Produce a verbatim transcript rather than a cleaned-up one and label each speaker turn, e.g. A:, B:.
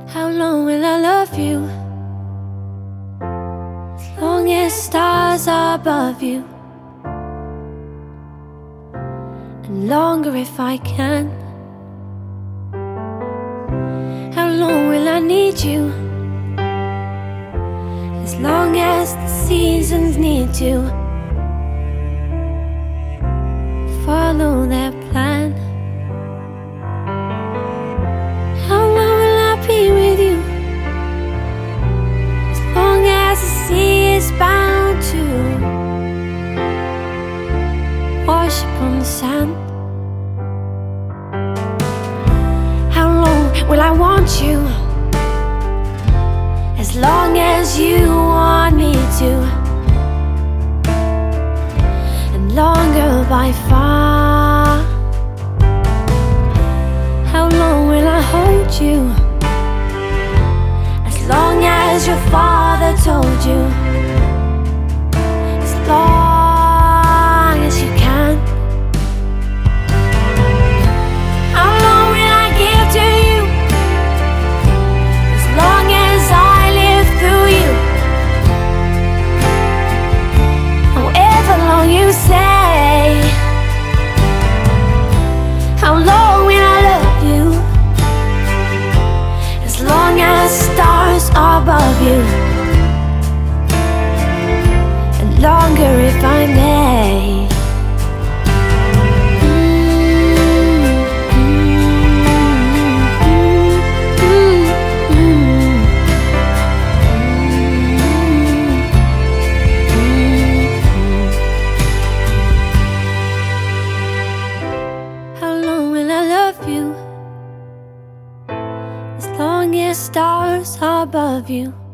A: How long will I love you? As long as stars are above you, and longer if I can. How long will I need you? As long as the seasons need to follow their plan. How long will I be with you? As long as the sea is bound to wash upon the sand. How long will I want you? As long as you want me to, and longer by far. How long will I hold you? As long as your father told you, as long as you can. How long will I give to you? As long as I live through you. However long you say. How long will I love you? As long as stars are above you, and longer if I may. How long will I love you? As long as stars are above you,